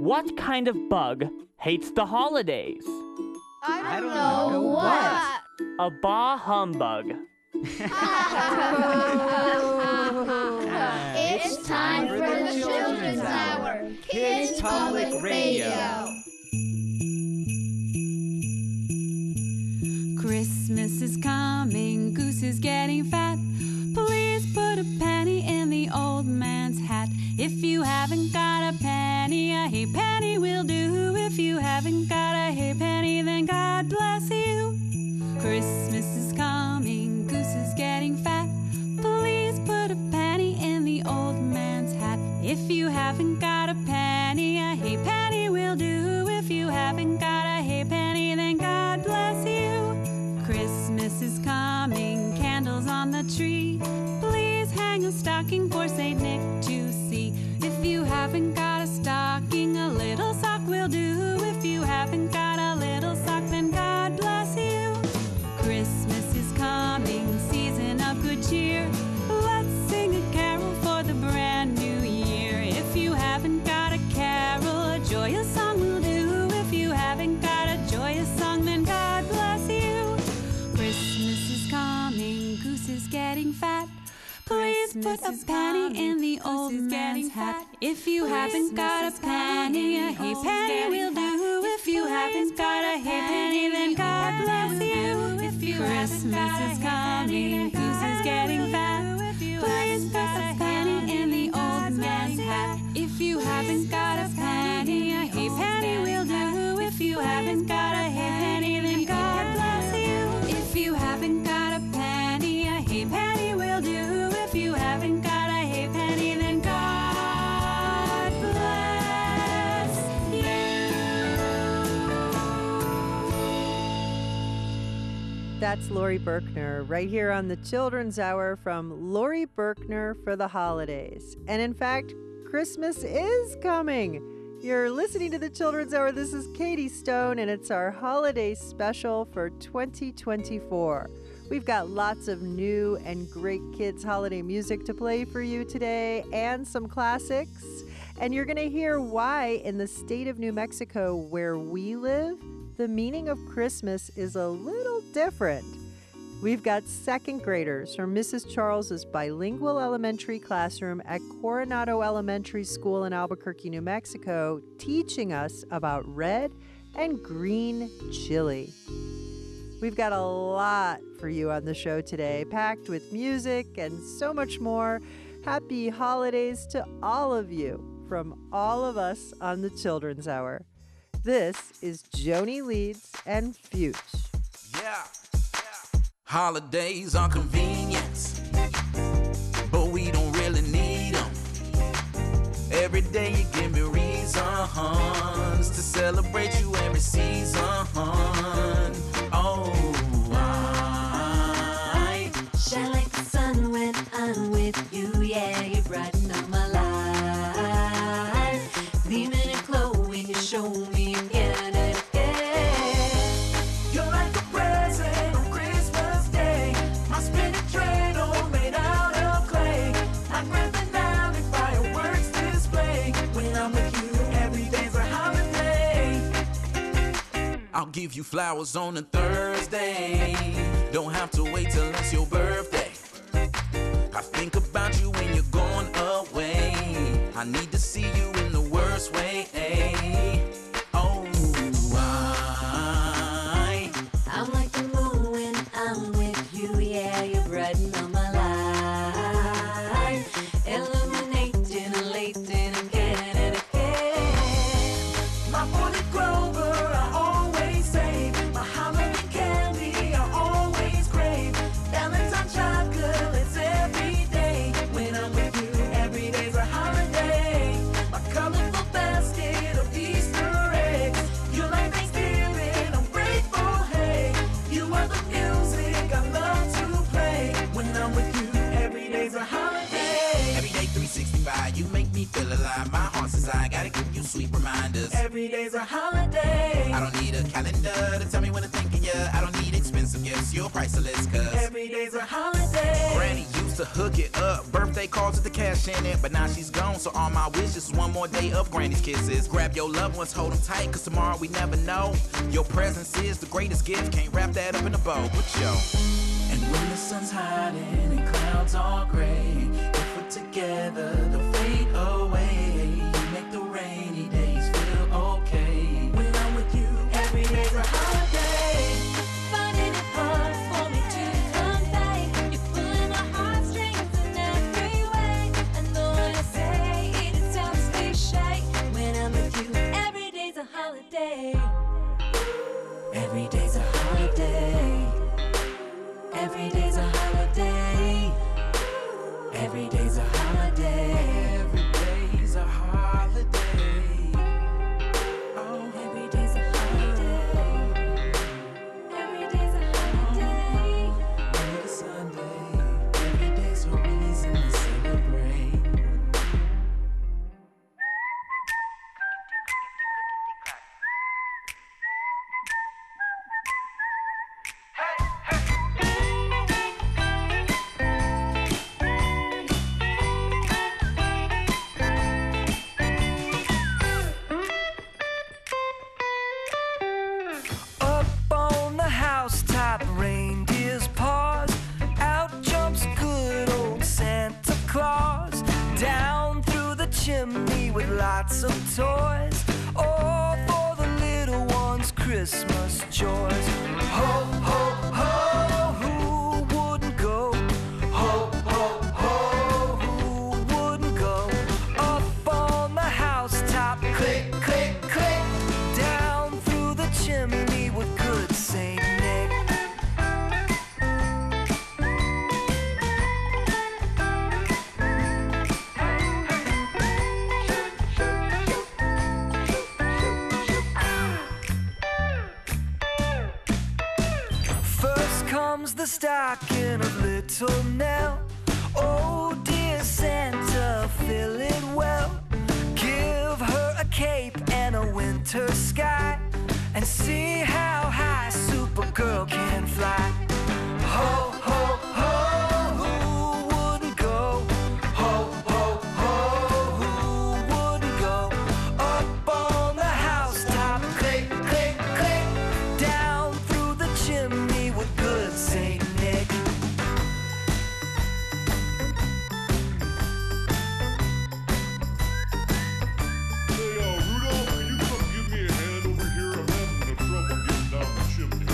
What kind of bug hates the holidays? I don't know what. A bah humbug. It's time for the Children's Hour, Kids Public Radio. Christmas is coming, Goose is getting fat. Please put a penny in the old man's hat. If you haven't got a penny, a halfpenny will do. If you haven't got a halfpenny, then God bless you. Christmas is coming, Goose is getting fat. Please put a penny in the old man's hat. If you haven't got a penny, a halfpenny will do. If you haven't got a halfpenny, then God bless you. Christmas is coming, candles on the tree. Please hang a stocking for Saint Nick to see. If you haven't got a stocking, a little sock will do. If you haven't got a little sock, then God bless you. Christmas is coming, season of good cheer. Let's sing a carol for the brand new year. If you haven't got a carol, a joyous song will do. If you haven't got a joyous song, then God bless you. Christmas is coming, Goose is getting fat. Please put a penny in the old man's hat. If you haven't got a penny, a halfpenny will do. If you haven't got a halfpenny, then God bless you. Christmas is coming, Goose is getting fat. Please put a penny in the old man's hat. If you haven't got a penny, a halfpenny will do. If you haven't got a halfpenny, then God bless you. If you haven't got a penny, a halfpenny will do. If you haven't got a halfpenny, then God bless you. That's Lori Berkner right here on the Children's Hour from Lori Berkner for the holidays. And in fact, Christmas is coming. You're listening to the Children's Hour. This is Katie Stone, and it's our holiday special for 2024. We've got lots of new and great kids' holiday music to play for you today and some classics. And you're going to hear why in the state of New Mexico, where we live, the meaning of Christmas is a little different. We've got second graders from Mrs. Charles's bilingual elementary classroom at Coronado Elementary School in Albuquerque, New Mexico, teaching us about red and green chili. We've got a lot for you on the show today, packed with music and so much more. Happy holidays to all of you from all of us on the Children's Hour. This is Joni Leeds and Fuchs. Yeah. Holidays are convenience, but we don't really need them. Every day you give me reasons to celebrate you every season. Oh, I shine like the sun when I'm with you. Yeah, you brighten up my life. Beaming and glowing, you show me again and again. You're like a present on Christmas Day. My spinning dreidel made out of clay. I grab the down and fireworks display. When I'm with you, every day's a holiday. I'll give you flowers on a Thursday. Don't have to wait till it's your birthday. I think about you when you're going away. I need to see you in the worst way. Oh, I'm like the moon when I'm with you. Yeah, you brighten up my life. Illuminating, elating again and again. my four-leaf clover I always save. My Halloween candy I always crave. Valentine chocolates every day. When I'm with you, every day's a holiday. My colorful basket of Easter eggs. You like Thanksgiving, I'm grateful, hey. You are the music I love to play. When I'm with you, every day's a holiday. Every day 365, you make me feel alive. My heart says I gotta give you sweet reminders. Every day's a holiday. I don't need a calendar to tell me when to think of you. I don't need expensive gifts, you're priceless, cause every day's a holiday. Granny used to hook it up, birthday calls with the cash in it, but now she's gone, so all my wishes is one more day of Granny's kisses. Grab your loved ones, hold them tight, cause tomorrow we never know. Your presence is the greatest gift, can't wrap that up in a bow, but yo. And when the sun's hiding and clouds are gray, if we're together, they'll fade away. You make the rainy days feel okay. When I'm with you, every day's a holiday. Finding it hard for me to convey. You're pulling my heartstrings in every way. And though I say it sounds cliche, when I'm with you, every day's a holiday. Every day's a holiday. Every day's a holiday. Every day's a holiday. Every day's a holiday. Oh, Every day's a holiday. Every day's a holiday. Monday to Sunday. Every day's a reason to celebrate. Up on the housetop, reindeers pause. Out jumps good old Santa Claus. Down through the chimney with lots of toys. All for the little ones' Christmas joys. Ho, ho, ho, who wouldn't go? Ho, ho, ho, who wouldn't go? Up on the housetop, click, click, click. Down through the chimney with good Saint Nick. First comes the stocking of little Nell. Oh dear Santa, fill it well. Give her a cape and a winter sky, and see how high Supergirl can fly. Ho, ho, ho, who wouldn't go? Ho, ho, ho, who wouldn't go? Up on the housetop, click, click, click. Down through the chimney with good Saint Nick. Hey, Rudolph, can you come give me a hand over here? I'm having a trouble getting down the chimney.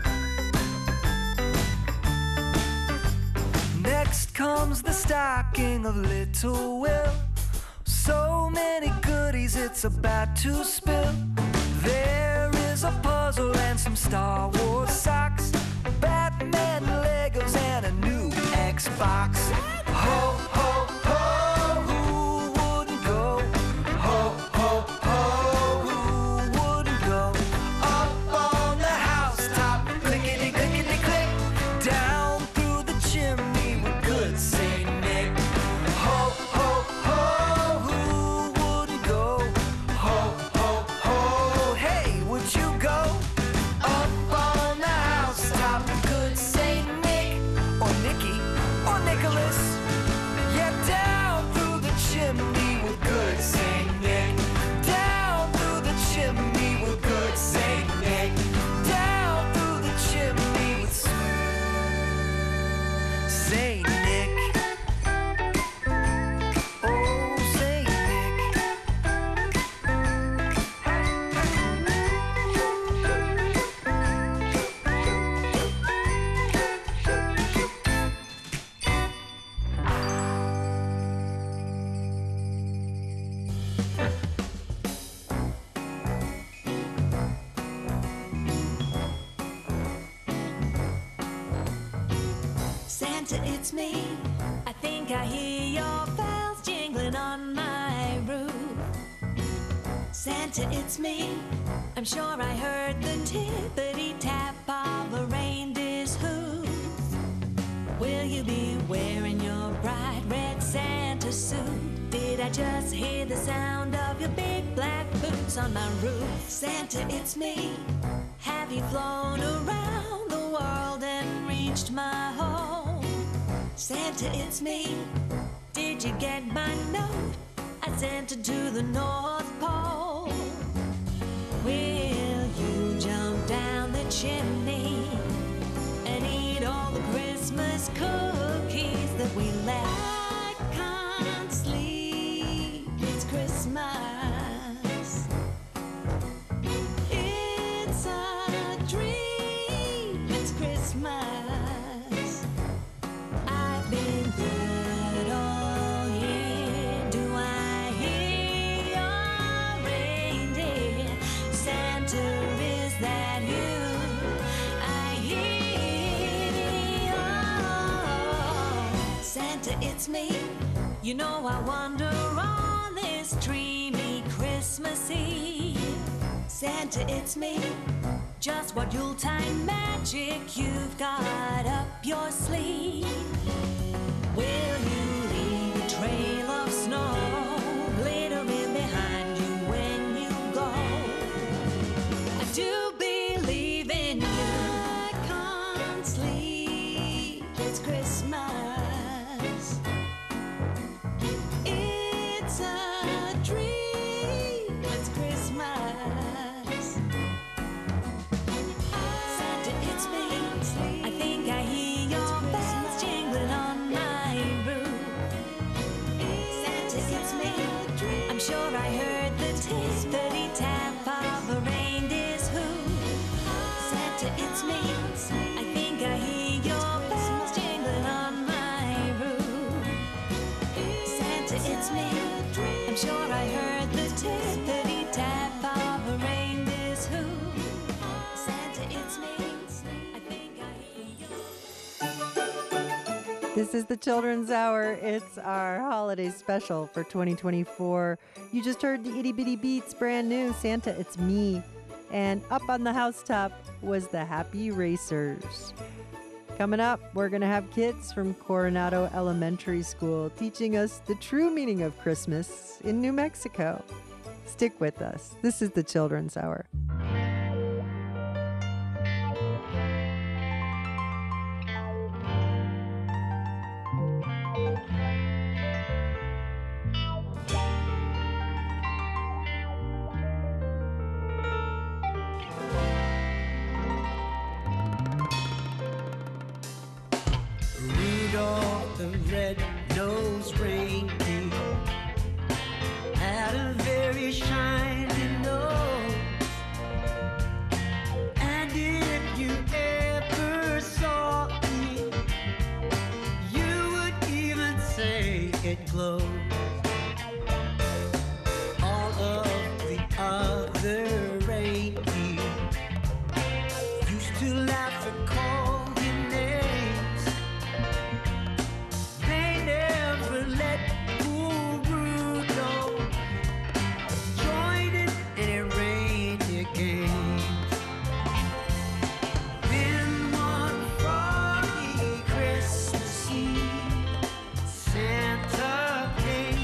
Next comes the stocking of little Will. So many goodies it's about to spill. There is a puzzle and some Star Wars socks, Batman Legos and a new Xbox. Ho, ho, ho, who wouldn't go? Ho, ho, ho, who wouldn't go? Up on the housetop, clickety, clickety, click. Down through the chimney with good Saint Nick. Ho, ho, ho, who wouldn't go? Ho, ho, ho, hey, would you go? Up on the housetop, good Saint Nick, or Nicky, or Nicholas. Yeah, down through the chimney with good Saint Nick. Down through the chimney with good Saint Nick. Down through the chimney with Saint Nick. Oh, Saint Nick. Santa, it's me. I think I hear your bells jingling on my roof. Santa, it's me. I'm sure I heard the tippity tap of a reindeer's hoof. Will you be wearing your bright red Santa suit? Did I just hear the sound of your big black boots on my roof? Santa, it's me. Have you flown around the world and reached my home? Santa, it's me. Did Did you get my note? I sent it to the North Pole. Will you jump down the chimney and eat all the Christmas cookies that we left? I can't sleep, it's Christmas. It's a dream, it's Christmas. I've been good all year. Do I hear your reindeer? Santa, is that you? I hear. Oh, Santa, it's me. You know I wander on this dreamy Christmas Eve. Santa, it's me. Just what Yuletime magic you've got up your sleeve. Will you leave a trail of snow glittering behind you when you go? I do believe in you. I can't sleep, it's Christmas. It's a dream, it's Christmas. Santa, it's me. I think I hear your bells jingling on my roof. Santa, it's me. I'm sure I heard the tippity tap of a reindeer's hoof. Santa, it's me. I think I hear your bells jingling on my roof. Santa, it's me. I'm sure I heard the tippity tap of a reindeer's hoof. Santa, it's me. I think I hear your. This is the Children's Hour. It's our holiday special for 2024. You just heard the Itty Bitty Beats, brand new, Santa, It's Me. And up on the housetop was the Happy Racers. Coming up, we're going to have kids from Coronado Elementary School teaching us the true meaning of Christmas in New Mexico. Stick with us. This is the Children's Hour. Rudolph the red-nosed reindeer had a very shiny nose. And if you ever saw it, you would even say it glows. All of the other reindeer used to laugh and call him names. They never let poor Rudolph join in any reindeer games. Then one foggy Christmas Eve, Santa came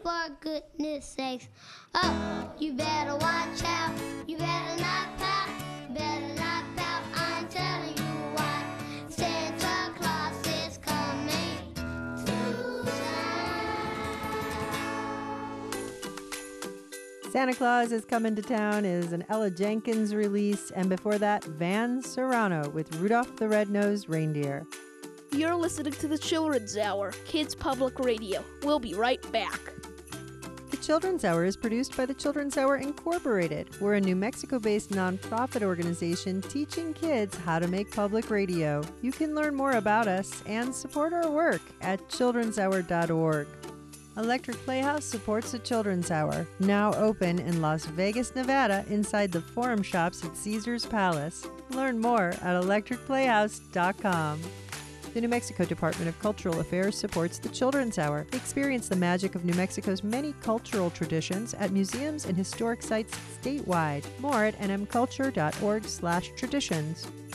for goodness sakes. Oh, you better watch out. You better not pout. You better not pout. I'm telling you why. Santa Claus is coming to town. Santa Claus is Coming to Town is an Ella Jenkins release, and before that, Van Serrano with Rudolph the Red-Nosed Reindeer. You're listening to the Children's Hour, Kids Public Radio. We'll be right back. The Children's Hour is produced by the Children's Hour Incorporated. We're a New Mexico-based nonprofit organization teaching kids how to make public radio. You can learn more about us and support our work at childrenshour.org. Electric Playhouse supports the Children's Hour, now open in Las Vegas, Nevada, inside the Forum Shops at Caesars Palace. Learn more at electricplayhouse.com. The New Mexico Department of Cultural Affairs supports the Children's Hour. Experience the magic of New Mexico's many cultural traditions at museums and historic sites statewide. More at nmculture.org/traditions.